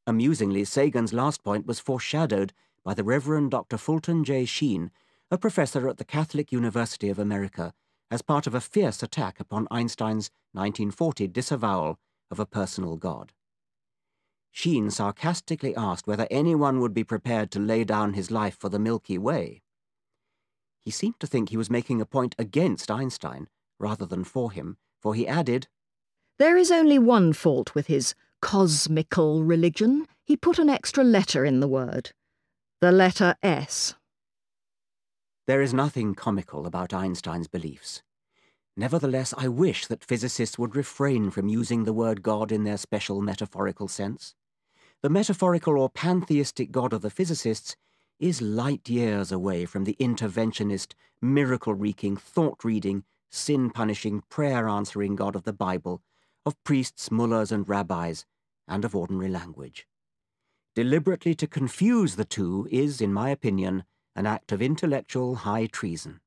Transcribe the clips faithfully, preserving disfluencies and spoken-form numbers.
Amusingly, Sagan's last point was foreshadowed by the Reverend Doctor Fulton J. Sheen, a professor at the Catholic University of America, as part of a fierce attack upon Einstein's nineteen forty disavowal of a personal God. Sheen sarcastically asked whether anyone would be prepared to lay down his life for the Milky Way. He seemed to think he was making a point against Einstein, rather than for him, for he added, "There is only one fault with his cosmical religion. He put an extra letter in the word. The letter S." There is nothing comical about Einstein's beliefs. Nevertheless, I wish that physicists would refrain from using the word God in their special metaphorical sense. The metaphorical or pantheistic God of the physicists is light years away from the interventionist, miracle-wreaking, thought-reading, sin-punishing, prayer-answering God of the Bible, of priests, mullahs, and rabbis, and of ordinary language. Deliberately to confuse the two is, in my opinion, an act of intellectual high treason.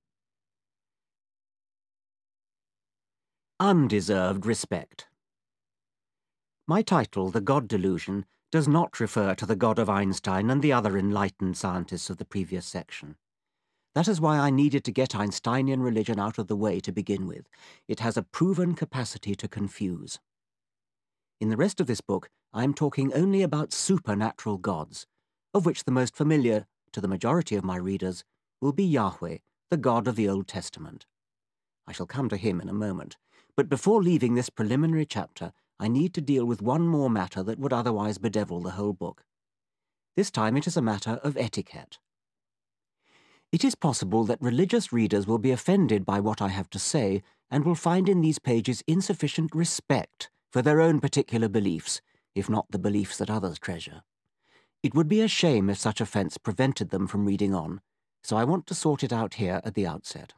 Undeserved respect. My title, The God Delusion, does not refer to the God of Einstein and the other enlightened scientists of the previous section. That is why I needed to get Einsteinian religion out of the way to begin with. It has a proven capacity to confuse. In the rest of this book, I am talking only about supernatural gods, of which the most familiar to the majority of my readers will be Yahweh, the God of the Old Testament. I shall come to him in a moment, but before leaving this preliminary chapter, I need to deal with one more matter that would otherwise bedevil the whole book. This time it is a matter of etiquette. It is possible that religious readers will be offended by what I have to say and will find in these pages insufficient respect for their own particular beliefs, if not the beliefs that others treasure. It would be a shame if such offence prevented them from reading on, so I want to sort it out here at the outset.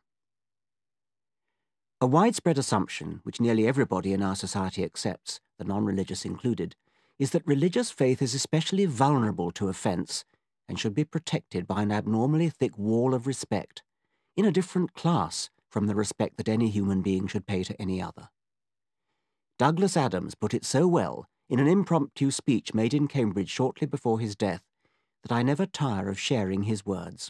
A widespread assumption, which nearly everybody in our society accepts, the non-religious included, is that religious faith is especially vulnerable to offence and should be protected by an abnormally thick wall of respect, in a different class from the respect that any human being should pay to any other. Douglas Adams put it so well in an impromptu speech made in Cambridge shortly before his death that I never tire of sharing his words.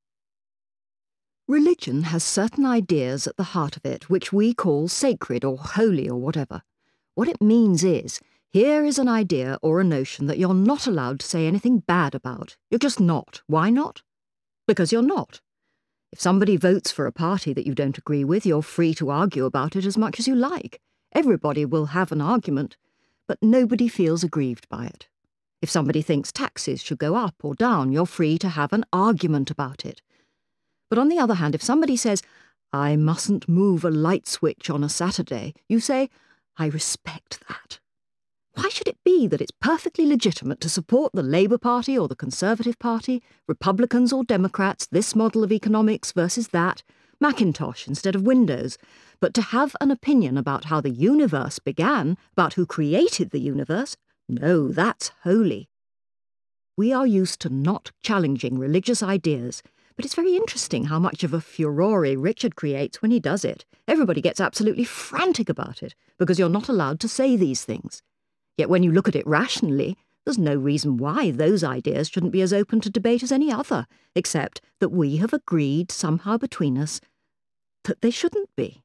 Religion has certain ideas at the heart of it which we call sacred or holy or whatever. What it means is, here is an idea or a notion that you're not allowed to say anything bad about. You're just not. Why not? Because you're not. If somebody votes for a party that you don't agree with, you're free to argue about it as much as you like. Everybody will have an argument, but nobody feels aggrieved by it. If somebody thinks taxes should go up or down, you're free to have an argument about it. But on the other hand, if somebody says, "I mustn't move a light switch on a Saturday," you say, "I respect that." Why should it be that it's perfectly legitimate to support the Labour Party or the Conservative Party, Republicans or Democrats, this model of economics versus that, Macintosh instead of Windows, but to have an opinion about how the universe began, about who created the universe? No, that's holy. We are used to not challenging religious ideas, but it's very interesting how much of a furore Richard creates when he does it. Everybody gets absolutely frantic about it, because you're not allowed to say these things. Yet when you look at it rationally, there's no reason why those ideas shouldn't be as open to debate as any other, except that we have agreed somehow between us that they shouldn't be.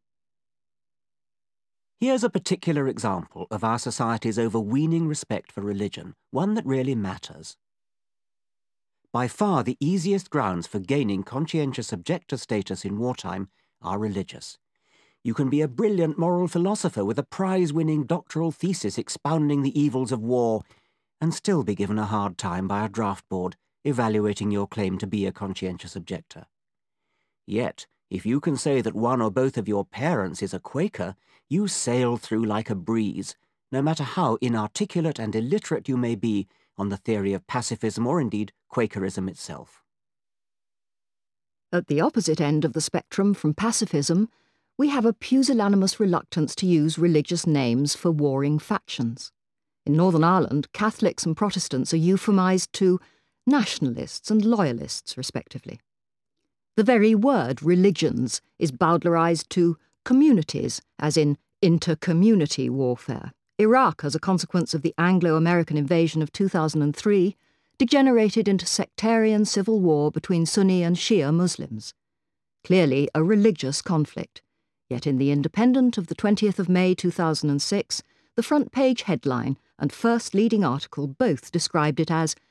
Here's a particular example of our society's overweening respect for religion, one that really matters. By far the easiest grounds for gaining conscientious objector status in wartime are religious. You can be a brilliant moral philosopher with a prize-winning doctoral thesis expounding the evils of war and still be given a hard time by a draft board evaluating your claim to be a conscientious objector. Yet, if you can say that one or both of your parents is a Quaker, you sail through like a breeze, no matter how inarticulate and illiterate you may be on the theory of pacifism or indeed Quakerism itself. At the opposite end of the spectrum from pacifism, we have a pusillanimous reluctance to use religious names for warring factions. In Northern Ireland, Catholics and Protestants are euphemised to nationalists and loyalists, respectively. The very word religions is Bowdlerised to communities, as in inter-community warfare. Iraq, as a consequence of the Anglo-American invasion of two thousand three, degenerated into sectarian civil war between Sunni and Shia Muslims. Clearly a religious conflict. Yet in The Independent of the twentieth of May two thousand six, the front page headline and first leading article both described it as